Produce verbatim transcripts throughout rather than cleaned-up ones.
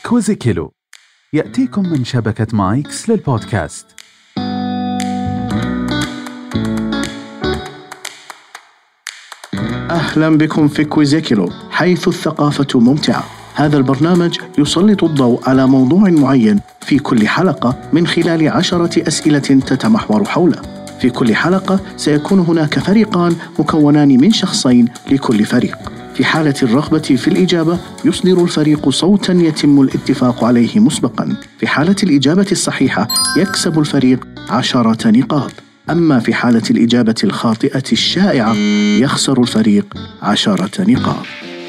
كوزيكيلو يأتيكم من شبكة مايكس للبودكاست. أهلا بكم في كوزيكيلو، حيث الثقافة ممتعة. هذا البرنامج يسلط الضوء على موضوع معين في كل حلقة من خلال عشرة أسئلة تتمحور حوله. في كل حلقة سيكون هناك فريقان مكونان من شخصين لكل فريق. في حالة الرغبة في الإجابة يصدر الفريق صوتا يتم الاتفاق عليه مسبقا. في حالة الإجابة الصحيحة يكسب الفريق عشرة نقاط. أما في حالة الإجابة الخاطئة الشائعة يخسر الفريق عشرة نقاط.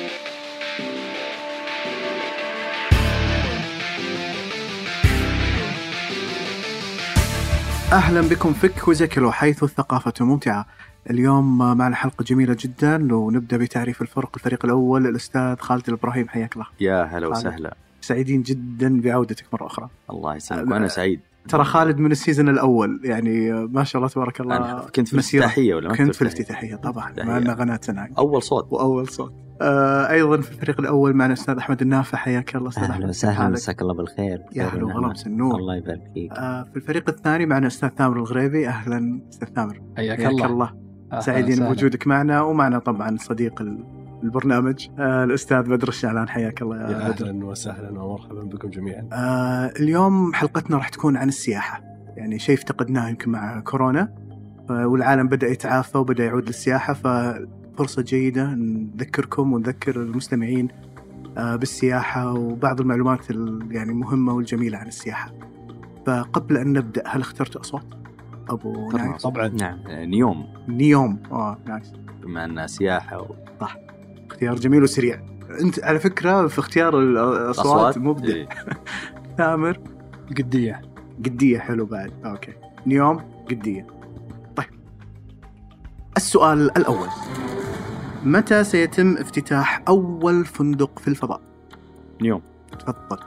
أهلا بكم في كوزيكيلو، حيث الثقافة ممتعة. اليوم معنا حلقة جميلة جدا، ونبدأ بتعريف الفرق. الفريق الأول الأستاذ خالد الإبراهيم، حياك الله. يا هلا وسهلا، سعيدين جدا بعودتك مرة أخرى. الله يسلمك، وأنا سعيد. ترى خالد من السيزن الأول، يعني ما شاء الله تبارك الله. أنا كنت في الافتتاحية ولا ما كنت في الافتتاحية طبعا، معنا قناتنا أول صوت وأول صوت. آه أيضا في الفريق الأول معنا الأستاذ أحمد النافع، حياك الله أستاذ أحمد. أهلا وسهلا، مساك الله بالخير. يا هلا وغلمس النور، الله يبارك فيك. آه في الفريق الثاني معنا الأستاذ ثامر الغريبي. أهلا أستاذ ثامر، حياك الله. الله. سعيدين بوجودك معنا، ومعنا طبعا صديق البرنامج آه الأستاذ بدر الشعلان، حياك الله يا, يا بدر. أهلا وسهلا ومرحبا بكم جميعا. آه اليوم حلقتنا راح تكون عن السياحة، يعني شيء افتقدناه يمكن مع كورونا، والعالم بدأ يتعافى وبدأ يعود للسياحة، ففرصة جيدة نذكركم ونذكر المستمعين بالسياحة وبعض المعلومات يعني مهمة والجميلة عن السياحة. فقبل أن نبدأ، هل اخترت أصوات أبو نايف؟ طبعا نعم، نيوم نيوم آه نايس، بما أنها سياحة و... صح، اختيار جميل وسريع. أنت على فكرة في اختيار الأصوات مبدع. إيه. ثامر قدية قدية، حلو بعد. أوكي، نيوم قدية. طيب، السؤال الأول: متى سيتم افتتاح أول فندق في الفضاء؟ نيوم. تفضل.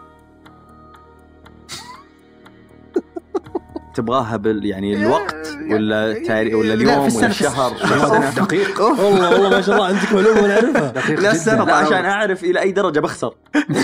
تبغاها بال يعني الوقت ولا تاريخ ولا اليوم ولا الشهر ولا دقيق؟ والله والله ما شاء الله عندك معلومة ونعرفها. لا السنة، لا عشان أعرف إلى أي درجة بخسر.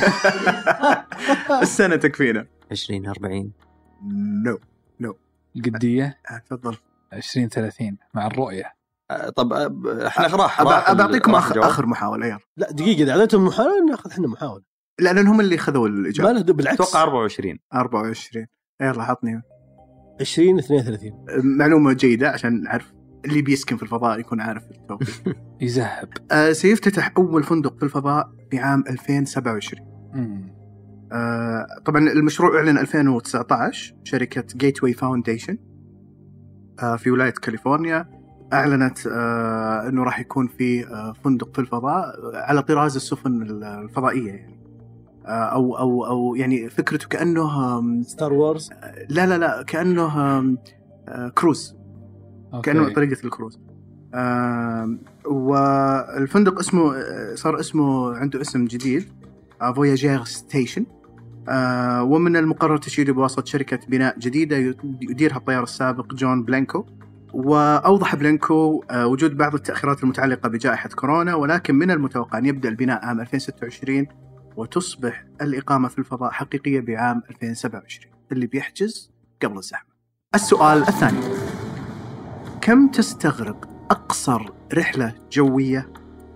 السنة تكفينا. عشرين أربعين. نو نو. قدية. تفضل. عشرين ثلاثين مع الرؤية. طب احنا راح أبعطيكم آخر محاولة. يلا لا دقيقة، إذا عدتهم محاولة نأخذ إحنا محاولة. لا لأنهم اللي خذوا الإجابة. ما له بالعكس. توقع أربعة وعشرين. أربعة وعشرين. يلا حطني. عشرين اثنين وثلاثين. معلومة جيدة عشان نعرف اللي بيسكن في الفضاء يكون عارف التوقيت. يذهب. آه سيفتتح أول فندق في الفضاء في عام ألفين وسبعة وعشرين. آه طبعا المشروع أعلن ألفين وتسعة عشر. شركة Gateway Foundation آه في ولاية كاليفورنيا أعلنت آه أنه راح يكون في آه فندق في الفضاء على طراز السفن الفضائية، يعني آه أو أو أو يعني فكرته كأنه ستار وورز. لا لا لا كأنه آه كروز. أوكي. كأنه طريقة الكروز. آه والفندق اسمه صار اسمه عنده اسم جديد، فوياجير ستيشن. آه ومن المقرر تشييده بواسطة شركة بناء جديدة يديرها الطيار السابق جون بلانكو. وأوضح بلانكو آه وجود بعض التأخيرات المتعلقة بجائحة كورونا، ولكن من المتوقع أن يبدأ البناء عام ألفين وستة وعشرين وتصبح الإقامة في الفضاء حقيقية بعام ألفين وسبعة وعشرين. اللي بيحجز قبل الزحمة. السؤال الثاني: كم تستغرق أقصر رحلة جوية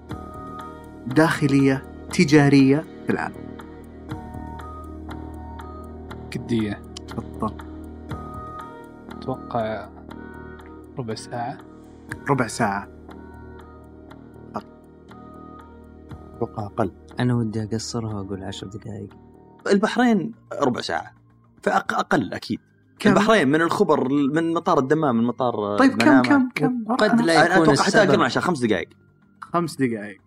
داخلية تجارية في العالم؟ قدية. تفضل. أتوقع ربع ساعة. ربع ساعة. أتوقع أقل. أنا ودي أقصرها وأقول عشر دقائق. البحرين ربع ساعة، فأقل أكيد. البحرين من الخبر من مطار الدمام من مطار. طيب كم كم كم قد لا يكون. أنا أتوقع حتى أقل من عشر. خمس دقائق. خمس دقائق.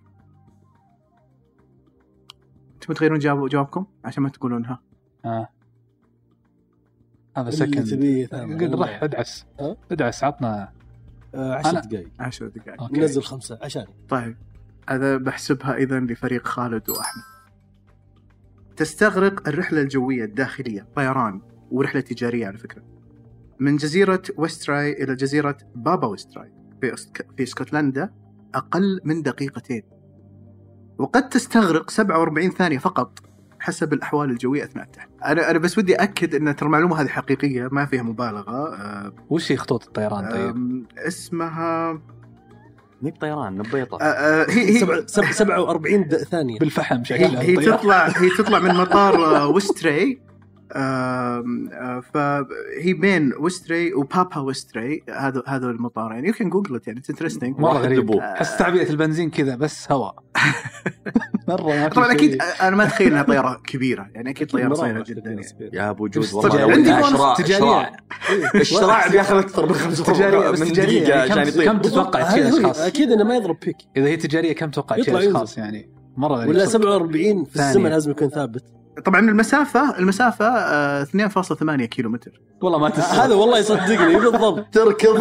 تبغوا تغيرون جواب جوابكم عشان ما تقولونها؟ آه. هذا سكن. قل رح ادعس أه؟ ادعس عطنا آه عشر دقائق. عشر دقائق. ننزل خمسة عشان. طيب هذا بحسبها إذن لفريق خالد وأحمد. تستغرق الرحلة الجوية الداخلية طيران ورحلة تجارية على فكرة من جزيرة ويستراي إلى جزيرة بابا ويستراي في في اسكتلندا أقل من دقيقتين، وقد تستغرق سبعة وأربعين ثانية فقط حسب الأحوال الجوية أثناء التحليل. أنا أنا بس ودي أكد إن ترى المعلومة هذه حقيقية ما فيها مبالغة. أه وش هي خطوط الطيران طيب؟ اسمها مي بطيران نبيطة. أه أه هي هي سبعة وأربعين ثانية بالفحم شكلها. هي, هي تطلع هي تطلع من مطار ويستري. آه آه فهي بين ويستري وبابا ويستري، هذا هذا المطارين. يمكن جوجل يعني انترستينج مرة غريب. حس تعبئة البنزين كذا بس هواء. مرة طبعا أكيد أنا ما أتخيل إنها طيارة كبيرة يعني أكيد طيارة صغيرة جدا يعني. يا أبو جود والله عندي أشراع تجارية الشراع بياخذ أكثر من خمسة تجارية بس تجارية كم, كم تتوقع تشيل أشخاص؟ أكيد إنه ما يضرب بيك. إذا هي تجارية كم تتوقع تشيل أشخاص يعني؟ مرة غريب. ولا سبعة وأربعين في السماء لازم يكون ثابت. طبعا المسافة المسافة آه اثنين فاصلة ثمانية كيلو متر. والله ما تسمع هذا والله يصدقني بالضبط. تركض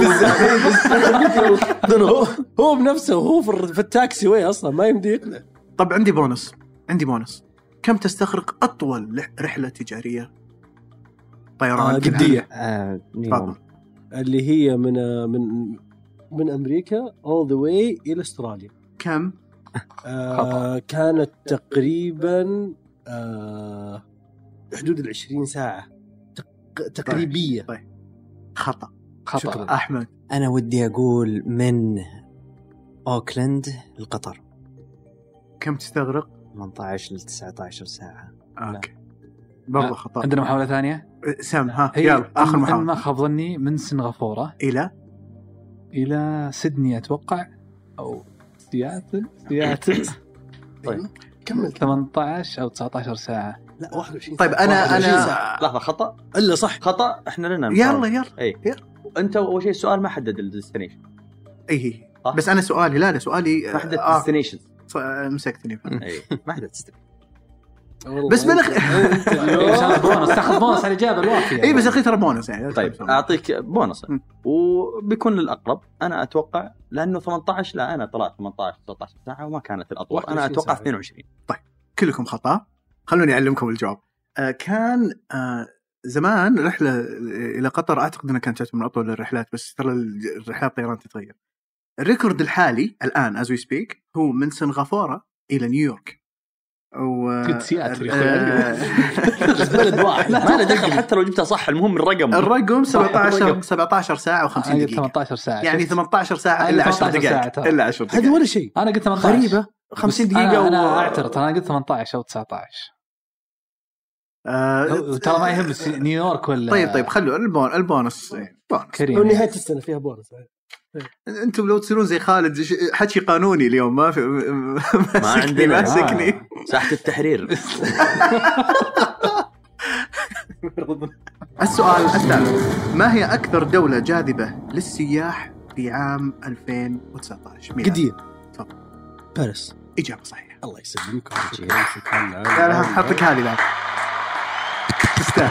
هو هو بنفسه وهو في التاكسي وين أصلا ما يمدي يقنع. طب عندي بونص عندي بونص كم تستغرق أطول رحلة تجارية طيران؟ آه جدية. آه اللي هي من من من أمريكا all the way إلى أستراليا. كم؟ آه كانت تقريبا آه حدود العشرين ساعة تق... تقريبية. طيب. طيب. خطأ. خطأ. أحمد. أنا ودي أقول من أوكلاند لقطر. كم تستغرق؟ ثمانية عشر ل تسعة عشر ساعة. أوكي. برضو خطأ. عندنا محاولة ثانية. سام ها يلا آخر محاولة. ما خاب ظني من سنغافورة إلى إلى سيدني أتوقع أو سياتل سياتل. طيب كمل. ثمانية عشر أو تسعة عشر ساعة. لا واحد وعشرين. طيب أنا أنا لحظة خطأ إلا صح خطأ إحنا لنا يلا يلا أي يلا. أنت أول شيء السؤال ما حدد الديستنيشن. أي بس أنا سؤالي لا لا سؤالي ما حدد الديستنيشن. آه مسكتني. أي ما حدد الديستنيشن. بس بالأخ بونص تاخذ بونص على الإجابة الوافية. إيه بس أخي ترى بونص يعني. طيب أعطيك بونص وبيكون الأقرب. أنا أتوقع لأنه ثمانية عشر لا أنا طلعت ثمانية عشر تسعة عشر ساعة وما كانت الأطول. أنا أتوقع اثنين وعشرين. طيب كلكم خطأ. خلوني أعلمكم الجواب. آه كان آه زمان رحلة إلى قطر أعتقد أنها كانت من أطول الرحلات بس ترى الرحلات الطيران تتغير. الريكورد الحالي الآن as we speak هو من سنغافورة إلى نيويورك. قد سياتل بلد واحد ما له دخل حتى لو جبتها صح. المهم الرقم الرقم سبعة عشر سبعة عشر ساعة وخمسين دقيقة. ثمانية عشر ساعة يعني ثمانية عشر ساعة إلا عشر دقائق إلا عشر دقائق. هذا ولا شيء. أنا قلت ثمانية عشر. غريبة خمسين دقيقة. أنا, و... أنا أعترض أنا قلت ثمانية عشر أو تسعة عشر. آه... ترى ما يهم نيويورك ولا. طيب طيب خلوا البون البونص كريم. ونهاية السنة فيها بونص. انتم لو تصيرون زي خالد حكي قانوني اليوم ما في ما عندنا ماسكني آه. ساحة التحرير. السؤال الثالث ما هي أكثر دولة جاذبة للسياح في عام ألفين وتسعة عشر؟ قديم. تفضل. باريس. إجابة صحيحة. الله يسلمك. لا لا حطك هذه لا تستاهل.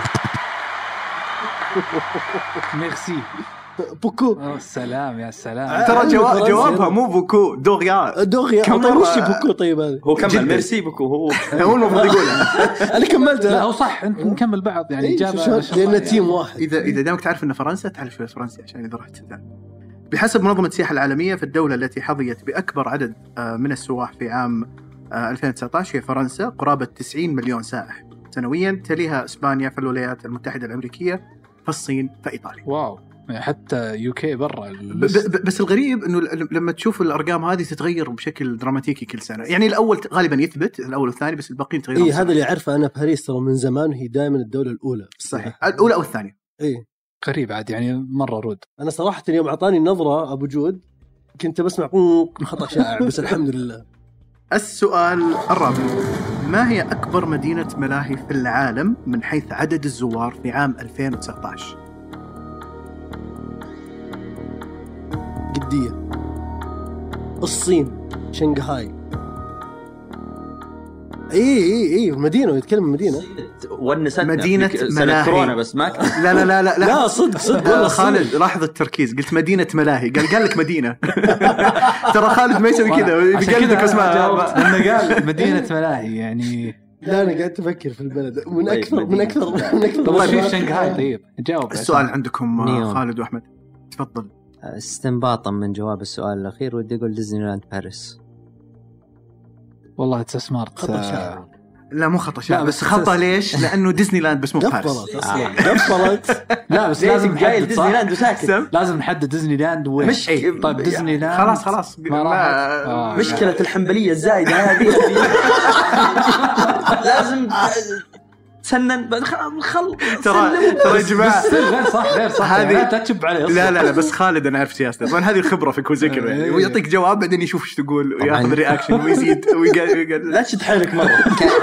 ميرسي بوكو. أوه سلام يا سلام. ترى جواب جوابها مو بوكو دوريا. دوريا. طيب وش بوكو طيب هذا؟ هو كمل ميرسي بوكو هو هو المفروض يقولها. أنا كملت. لا هو صح أنت نكمل بعض يعني إجابة لأن تيم واحد. إذا إذا دامك تعرف إن فرنسا تعرف شوية فرنسي عشان إذا رحت ده. بحسب منظمة السياحة العالمية في الدولة التي حظيت بأكبر عدد من السواح في عام ألفين وتسعة عشر هي فرنسا قرابة تسعين مليون سائح سنويا. تليها إسبانيا فالولايات المتحدة الأمريكية فالصين فإيطاليا. واو حتى يوكي برا. بس الغريب انه لما تشوف الارقام هذه تتغير بشكل دراماتيكي كل سنه. يعني الاول غالبا يثبت الاول والثاني بس الباقيين يتغيرون. اي هذا اللي اعرفه انا. باريس ترى من زمان وهي دائما الدوله الاولى. صحيح الاولى او الثانيه. اي غريب عاد يعني مره رود. انا صراحه اليوم اعطاني نظره ابو جود كنت بسمع خطا شائع بس الحمد لله. السؤال الرابع ما هي اكبر مدينه ملاهي في العالم من حيث عدد الزوار في عام ألفين وتسعة عشر؟ جدية. الصين. شنغهاي. اي اي اي مدينه يتكلم مدينه ونست مدينه ملاهي كورونا بس ما لا لا لا لا لا صدق صدق والله خالد لاحظ التركيز. قلت مدينه ملاهي قال قال لك مدينه. ترى خالد ما يسوي كذا بيقلدك اسمها لانه قال مدينه ملاهي يعني. لا انا قاعد افكر في البلد من اكثر من اكثر من اكثر. طيب في شنغهاي. طيب جاوب. السؤال عندكم خالد واحمد تفضل. استنباطا من جواب السؤال الأخير ودي أقول ديزني لاند باريس. والله تسمرت. لا مو خطأ شاب بس خطأ ليش؟ لأنه ديزني لاند بس مو باريس. قفلت اصلا قفلت. لا بس لازم جاي نحدد ديزني لاند وساكت. لازم نحدد ديزني لاند وين. مش طيب ديزني لاند خلاص خلاص ما راحت. آه. مشكلة الحنبلية الزايدة هذه لازم تسنن بعد خل ترى ترى يا جماعة غير صح غير صح هذه تتشب عليه. لا لا لا بس خالد أنا أعرف سياسته طبعا هذه الخبرة في كوزيكر يعني ويعطيك جواب بعدين يشوف إيش تقول ويأخذ الرياكشن ويزيد ويقال لا تشد حيلك مرة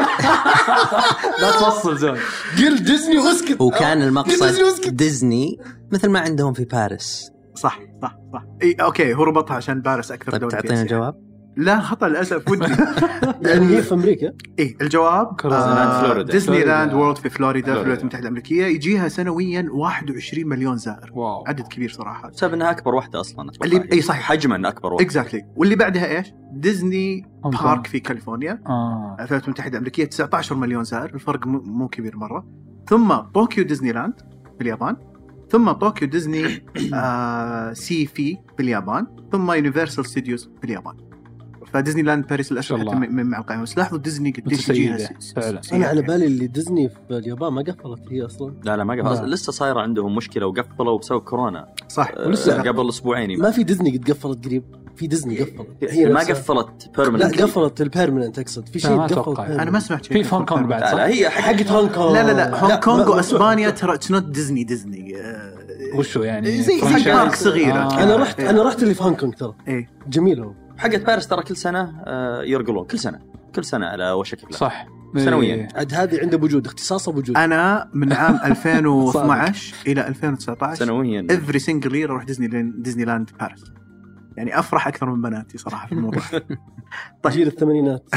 لا توصل زون قل ديزني واسكت. وكان المقصد ديزني مثل ما عندهم في باريس. صح صح صح إيه أوكي هو ربطها عشان باريس أكثر طيب دولة. تعطينا الجواب؟ لا خطأ للأسف ودي. يعني هي في أمريكا. إيه الجواب آه فلوريدا. ديزني لاند وورلد في فلوريدا في الولايات المتحدة الأمريكية يجيها سنويا واحد وعشرين مليون زائر. واو. عدد كبير صراحة. بسبب انها اكبر واحدة اصلا اللي اي صحيح حجما اكبر واحدة. اكزاكتلي واللي بعدها ايش؟ ديزني هونغ بارك كونغ. في كاليفورنيا اه الولايات المتحدة الأمريكية تسعة عشر مليون زائر. الفرق مو مو كبير مرة. ثم طوكيو ديزني لاند في اليابان. ثم طوكيو ديزني آه سي في في اليابان. ثم يونيفرسال ستوديوز في اليابان. فديزني لاند باريس الأشهر حتى من مع القائمة. بس لاحظوا ديزني قديش يجيها فعلا. انا على بالي اللي ديزني في اليابان ما قفلت هي اصلا. لا لا ما قفلت لسه صايرة عندهم مشكلة وقفلوا بسبب كورونا. صح ولسه قبل اسبوعين ما في ديزني قد قفلت قريب. في ديزني قفلت هي ما قفلت بيرمننت. لا قفلت البيرمننت اقصد في شيء قفلت. انا ما سمعت شيء في هونغ كونغ بعد صح. لا هي حقت هونغ كونغ. لا لا لا هونغ كونغ واسبانيا ترى اتس نوت ديزني ديزني وشو يعني زي زي بارك صغيرة. آه. انا رحت انا رحت اللي في هونغ كونغ ترى. ايه جميله. حقت باريس ترى كل سنة يرقلون كل سنة كل سنة على وشك لا. صح سنويا. عاد هذه عنده وجود اختصاصه بوجود. انا من عام ألفين واثني عشر الى ألفين وتسعة عشر سنويا افري سنجل يير اروح ديزني ديزني لاند باريس. يعني افرح اكثر من بناتي صراحه في الموضوع. طيب جيل الثمانينات.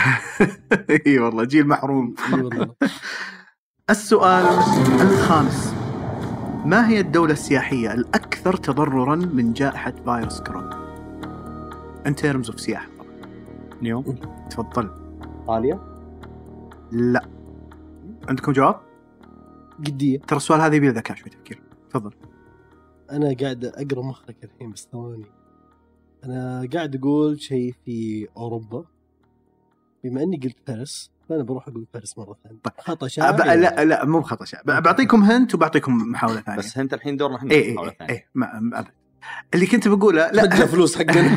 اي والله جيل محروم. اي والله. السؤال الخامس ما هي الدولة السياحية الأكثر تضرراً من جائحة فيروس كورونا؟ in terms of سياحة. نيوم. تفضل. إيطاليا. لا. عندكم جواب؟ جدية. ترى السؤال هذا يبي ذكاء شوي تفكير. تفضل. أنا قاعد أقرأ مخك الحين بس ثواني. أنا قاعد أقول شيء في أوروبا. بما أني قلت باريس فأنا بروح أقول باريس مرة ثانية. خطأ شائع. لا لا مو بخطأ شائع. بعطيكم هنت وبعطيكم محاولة ثانية. بس هنت الحين دورنا احنا إيه محاولة ثانية. إيه ما اللي كنت بقوله لا رجع فلوس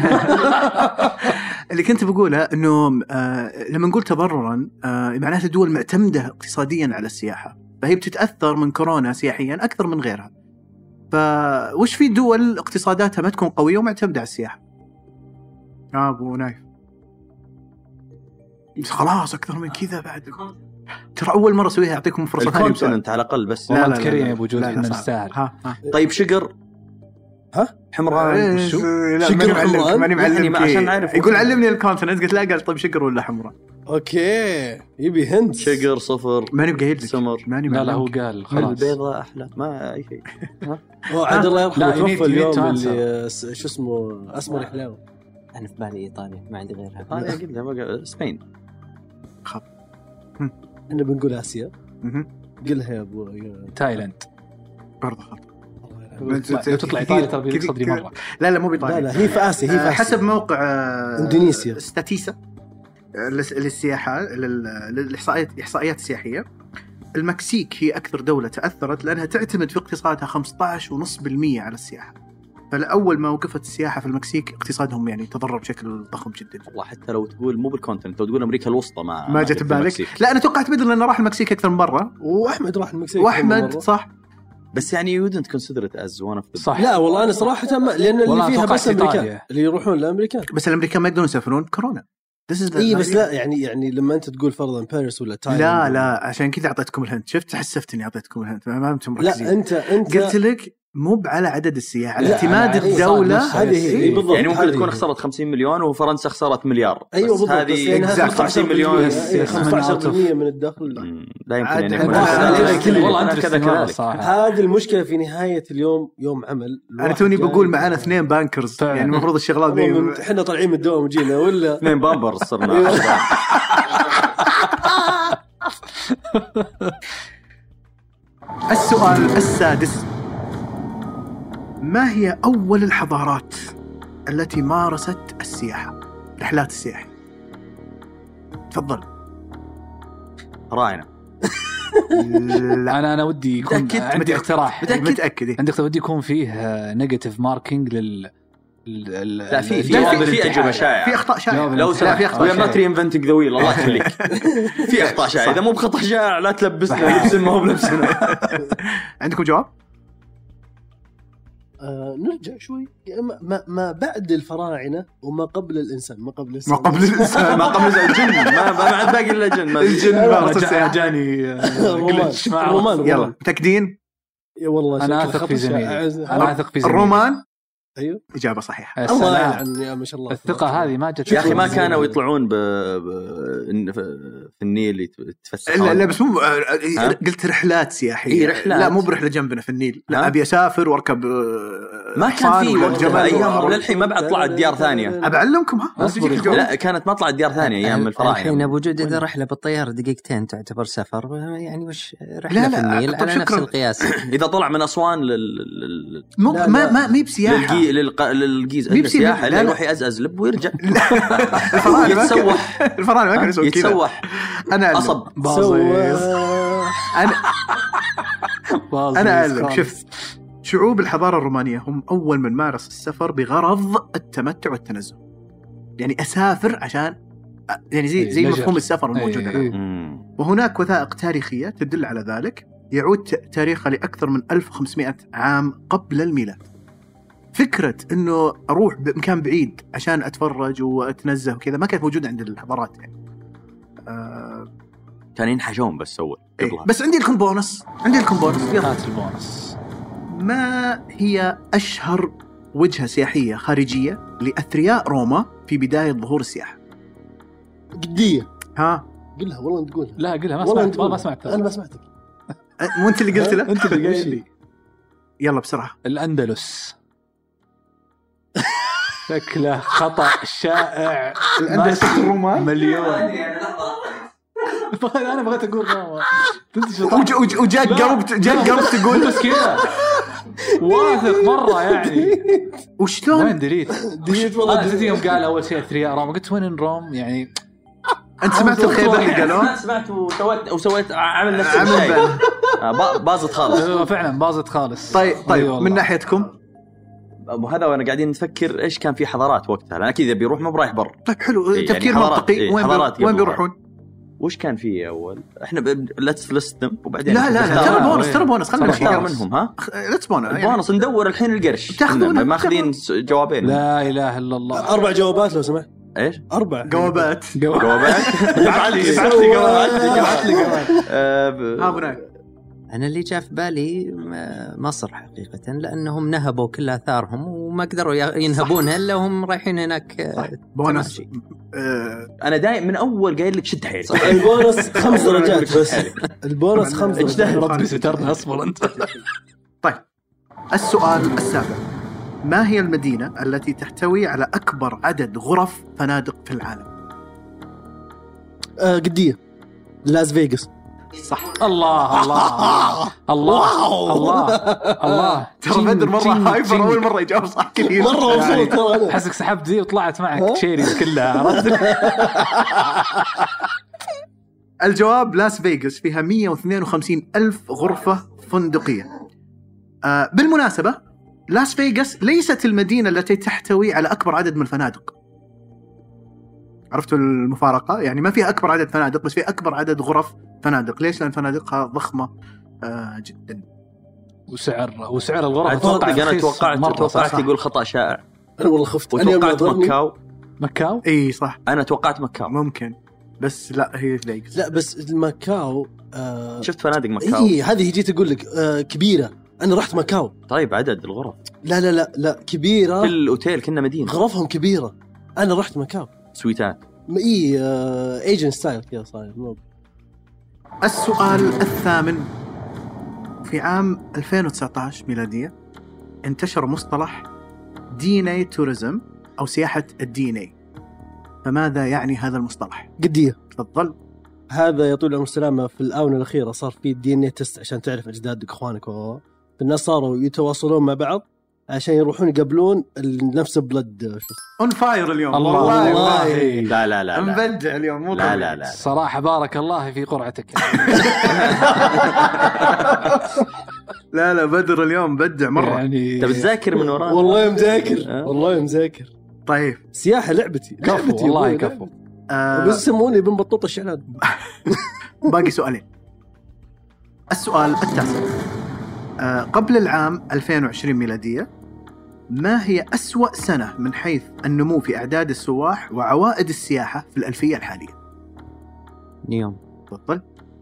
حقنا. اللي كنت بقوله إنه آه لما نقول تضرراً آه معناته الدول معتمدة اقتصادياً على السياحة فهي بتتأثر من كورونا سياحياً أكثر من غيرها. فوش في دول اقتصاداتها ما تكون قوية ومعتمدة على السياحة؟ يا أبو نايف خلاص أكثر من كذا بعد. ترى أول مرة أسويها أعطيكم فرصة ثانية. الكونتيننت على الأقل بس. لا لا كريم أبو جود إحنا نستاهل. طيب شجر. ها حمران وشو؟ شجر حمران. ماني معلم عشان أعرف. يقول علمني الكونتيننت قلت لا قال طيب شجر ولا حمران. أوكي يبي هند. شجر صفر. ماني بقايل سمر. ماني لا لا هو قال خلاص. البيضة أحلى ما أي شيء. هو عاد الله يرحمه توفى اليوم اللي شو اسمه أسمر حلاوة. أنا في بالي إيطاليا ما عندي غيرها. إيطاليا قلنا بقى سبين. خب. إحنا بنقول آسيا. قلها يا أبو. تايلاند. برضه خط. لو تطلع إيطاليا ترى بيك صدري مرة. لا لا مو بإيطاليا. لا لا هي في آسيا هي في آسيا. حسب موقع إندونيسيا. ستاتيسا للسياحة للإحصائيات إحصائيات السياحية. المكسيك هي أكثر دولة تأثرت لأنها تعتمد في اقتصادها خمسة عشر فاصلة خمسة بالمئة على السياحة. فلأول ما وقفت السياحة في المكسيك اقتصادهم يعني تضرر بشكل ضخم جدا. والله حتى لو تقول مو بالكونتيننت لو تقول أمريكا الوسطى ما ما جت ببالك. لا أنا توقعت بدر لأنه راح المكسيك أكثر من مرة. وأحمد راح المكسيك. وأحمد صح. بس يعني you wouldn't consider it as one of the صح. لا والله أنا صراحة ما لأن اللي فيها بس أمريكا اللي يروحون لأمريكا. بس الأمريكان ما يقدرون يسافرون كورونا. إيه بس لا يعني يعني لما أنت تقول فرضاً باريس ولا تايلاند. لا لا عشان كذا أعطيتكم الهنت. شفت حسفتني أعطيتكم الهنت ما أنتم مركزين. لا أنت أنت قلت لك مو على عدد السياح على اعتماد الدولة. هذه هي بالضبط. يعني ممكن تكون خسرت خمسين مليون وفرنسا خسرت مليار. أيوة بالضبط. هذه خمسة عشر مليون. خمسة عشر بالمئة من الدخل. لا يمكن أن يكون. والله أنت كذا كذلك. هذه المشكلة في نهاية اليوم يوم عمل. أنا توني بقول معانا اثنين بانكرز يعني المفروض الشغلات ذي. إحنا طالعين من الدوام وجينا ولا. اثنين بامبرز صرنا. السؤال السادس ما هي أول الحضارات التي مارست السياحة رحلات السياحة؟ تفضل. فراعنة. لا انا انا ودي يكون متأكد؟ عندي متأكد؟ اقتراح متأكد متأكد عندي اقتراح ودي يكون فيه نيجاتيف ماركينج لل لا في في في أجوبة شائعة، في أخطاء شائعة. لو لا في أخطاء شائعة. ما تري انفنتنج ذويل الله يخليك. في أخطاء شائعة، إذا مو بخطأ شائع لا تلبسنا لبس ما هو بلبسنا. عندكم جواب؟ آه نرجع شوي ما, ما, ما بعد الفراعنة وما قبل الإنسان ما قبل الإنسان ما قبل الإنسان ما قبل الجن ما ما عاد باقي إلا جن. الجن جاني الرومان. يلا متأكدين؟ يا والله أنا أثق في زميلي أنا أثق في زميلي. الرومان أيوه إجابة صحيحة. الله يعني يا ما شاء الله. الثقة هذه ما جت يا أخي ما كانوا يطلعون ب... ب... في النيل يتفسحون. لا لا بس مو قلت رحلات سياحية. إيه رحلات. لا مو برحلة جنبنا في النيل. لا أبي أسافر واركب ما كان في وقتها أيام للحين ما بعد طلعت ديار ثانية. أبعلمكم ها. لا كانت ما طلعت ديار ثانية أيام الفراعنة. الحين أبو جود إذا رحلة بالطيارة دقيقتين تعتبر سفر يعني وش رحلة لا في لا النيل على نفس القياس. إذا طلع من أسوان لل مو ما ما مي بسياحة للجيز السياحة اللي يروح يأزأز لب ويرجع. يتسوح. الفراعنة ما كانوا يسوون كذا. يتسوح. أنا أصب. أنا أنا أعلم. شفت شعوب الحضارة الرومانية هم أول من مارس السفر بغرض التمتع والتنزه. يعني أسافر عشان يعني زي زي مفهوم السفر الموجود الآن. وهناك وثائق تاريخية تدل على ذلك يعود تاريخها لأكثر من ألف وخمسمائة عام قبل الميلاد. فكرة إنه أروح بمكان بعيد عشان أتفرج وأتنزه وكذا ما كانت موجودة عند الحضارات يعني. آه كان ينحشون بس أول. إيه. بس عندي لكم بونص عندي لكم بونص هات البونص. ما هي أشهر وجهة سياحية خارجية لأثرياء روما في بداية ظهور السياحة؟ جدية. ها قلها والله أنت تقولها. لا قلها ما سمعت ما سمعت. أنا ما سمعتك. مو أنت اللي قلت له؟ أنت اللي قايل لي. يلا بسرعة. الأندلس. شكله خطأ شائع. الأندلس الرومان مليون. أنا بغيت أقول روما. وجاء قربت جاء قربت تقول بس كذا. واثق مرة يعني. وشلون؟ وين دريت؟ دريت والله. أنا يوم قال أول شيء أثرياء روما قلت وين روم يعني. أنت سمعت الخيبة اللي قالوا؟ ما سمعت وسويت وسويت عمل نفس الشيء. باظت خالص. فعلا باظت خالص. طيب طيب من ناحيتكم؟ وهذا وانا قاعدين نفكر ايش كان في حضارات وقتها لان اكيد بيروح ما برايح بر. طيب حلو يعني تفكير منطقي. إيه وين بي... وين بيروحون؟ وش كان فيه اول؟ احنا ب... ليتس فلستم وبعدين لا لا لا ترى بونص ترى بونص خلينا نختار منهم ها. ليتس بونص بونص ندور الحين القرش ماخذين جوابين. لا اله الا الله. اربع جوابات لو سمحت. ايش؟ اربع جوابات. جوابات. ابعث لي ابعث لي جوابات ابعث لي جوابات. ها هناك. أنا اللي جاء في بالي مصر حقيقة لأنهم نهبوا كل آثارهم وما قدروا ينهبونها إلا هم رايحين هناك. بونص. أنا دايم من أول قايل لك شد حيلك. البونص خمس درجات بس. البونص خمس درجات. ربي سترنا أصبر أنت. طيب السؤال السابع ما هي المدينة التي تحتوي على أكبر عدد غرف فنادق في العالم؟ آه قدية. لاس فيغاس. صح. الله الله الله الله الله. ترى بدر مرة هايبر أول مرة يجاوب صح كثير. مرة مبسوط. حسك سحبت ذي وطلعت معك تشيريز كلها. الجواب لاس فيغاس فيها مية واثنين وخمسين ألف غرفة فندقية. آه بالمناسبة لاس فيغاس ليست المدينة التي تحتوي على أكبر عدد من الفنادق. عرفتوا المفارقة؟ يعني ما فيها أكبر عدد فنادق بس فيها أكبر عدد غرف فنادق. ليش؟ لأن فنادقها ضخمة آه جدا. وسعر وسعر الغرف أتوقع أنا توقعت توقعت يقول خطأ شائع. أنا والله خفت. وتوقعت مكاو. مكاو؟ إيه صح. أنا توقعت مكاو. ممكن بس لا هي فيغاس. لا بس مكاو آه شفت فنادق مكاو. إيه هذه جيت أقول لك آه كبيرة. أنا رحت مكاو. طيب عدد الغرف؟ لا لا لا لا كبيرة. في الأوتيل كنا مدينة. غرفهم كبيرة. أنا رحت مكاو. سويتات. إيه آه ايجنت ستايل كذا صاير. السؤال الثامن في عام ألفين وتسعة عشر ميلادية انتشر مصطلح دي إن إيه توريزم أو سياحة الدي إن إيه. فماذا يعني هذا المصطلح؟ قدية. تفضل. هذا يطول العمر السلامة في الآونة الأخيرة صار في دي إن إيه تست عشان تعرف أجدادك إخوانك و الناس صاروا يتواصلون مع بعض عشان يروحون يقابلون نفس بلد اون فاير اليوم. الله والله والله. لا لا لا مبدع اليوم مو لا لا لا صراحة بارك الله في قرعتك. لا لا بدر اليوم مبدع مرة يعني انت بتذاكر من ورانا. والله مذاكر والله مذاكر. طيب سياحة لعبتي كفو لعبتي والله كفو. آه بس يسموني ابن بطوطة الشعلان. باقي سؤالين. السؤال التاسع آه قبل العام ألفين وعشرين ميلادية ما هي أسوأ سنة من حيث النمو في أعداد السواح وعوائد السياحة في الألفية الحالية؟ نيوم. تفضل.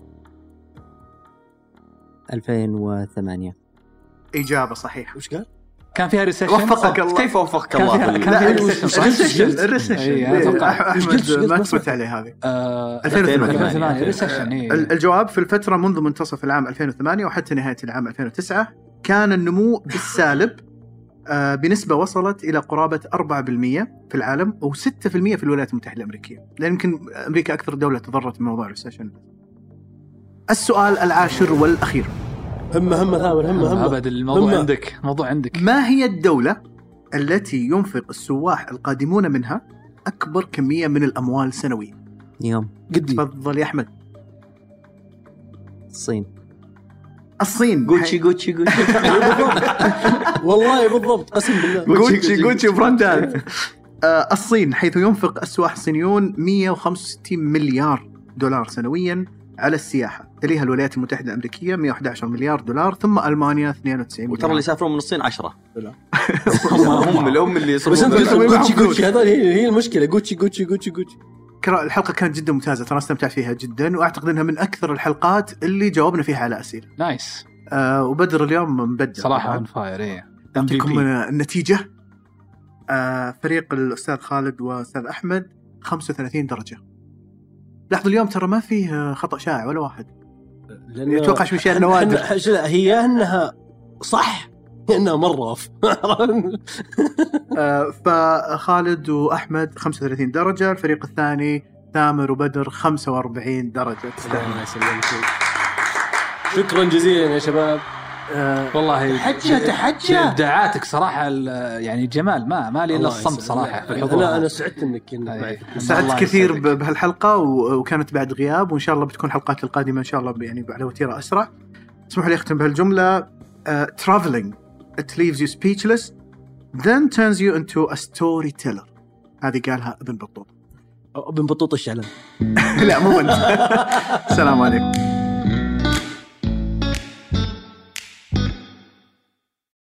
ألفين وثمانية. إجابة صحيحة. وش قال؟ كان فيها ريسيشن. وفقك الله. كيف وفقك كان الله فيها بال- كان فيها لا ريسيشن صح؟ الريسيشن الريسيشن إيه، أنا أتوقع. أحمد ما تفوت عليه هذه. آه، ألفين وثمانية. ألفين وثمانية ريسيشن. إيه. الجواب في الفترة منذ منتصف العام ألفين وثمانية وحتى نهاية العام ألفين وتسعة كان النمو بالسالب آه، بنسبة وصلت إلى قرابة أربعة بالمئة في العالم وستة بالمئة في الولايات المتحدة الأمريكية، لأن يمكن أمريكا أكثر دولة تضررت من موضوع الريسيشن. السؤال العاشر والأخير. هم هم ثامر هم هم أبد الموضوع هم. عندك موضوع عندك. ما هي الدولة التي ينفق السواح القادمون منها أكبر كمية من الأموال سنويا؟ نيوم. قدي تفضل يا أحمد. الصين. الصين. جوتشي جوتشي جوتشي. والله بالضبط قسم بالله. جوتشي جوتشي براندات. آه، الصين حيث ينفق السواح الصينيون مئة وخمسة وستين مليار دولار سنويا على السياحة، تليها الولايات المتحدة الأمريكية مئة وأحد عشر مليار دولار، ثم ألمانيا اثنين وتسعين وترى مليار. اللي يسافرون من الصين عشرة. هم هم الأم اللي بس يصرفون. انت بس- جوتشي جوتشي هذا هي هي المشكلة. جوتشي جوتشي جوتشي جوتشي. كرا- الحلقة كانت جدا ممتازة، ترى استمتعت فيها جدا، وأعتقد أنها من أكثر الحلقات اللي جاوبنا فيها على أسئلة. نايس آه، وبدر اليوم مبدع صراحة on fire. إيه. أعطيكم النتيجة. آه، فريق الأستاذ خالد وأستاذ أحمد خمسة وثلاثين درجة. لاحظوا اليوم ترى ما فيه خطأ شائع ولا واحد. يتوقع شو شيء النوادر. إحنا- لا هي انها صح انها مرة. آه، فخالد وأحمد خمسة وثلاثين درجة، الفريق الثاني ثامر وبدر خمسة وأربعين درجة. الله يسلمك. شكرا جزيلا يا شباب. آه، والله تحجة تحجة. إبداعاتك صراحة ال- يعني جمال ما ما لي إلا الله الصمت يسلمك. صراحة في لا الحضور. لا انا سعدت انك انك أي. معي. سعدت الله كثير يسعدك. ب- بهالحلقة و- وكانت بعد غياب، وإن شاء الله بتكون حلقات القادمة إن شاء الله ب- يعني على وتيرة أسرع. اسمحوا لي أختم بهالجملة. uh, traveling it leaves you speechless then turns you into a storyteller. هذه قالها ابن بطوط. ابن بطوطة الشعلان. لا مو أنت. السلام عليكم.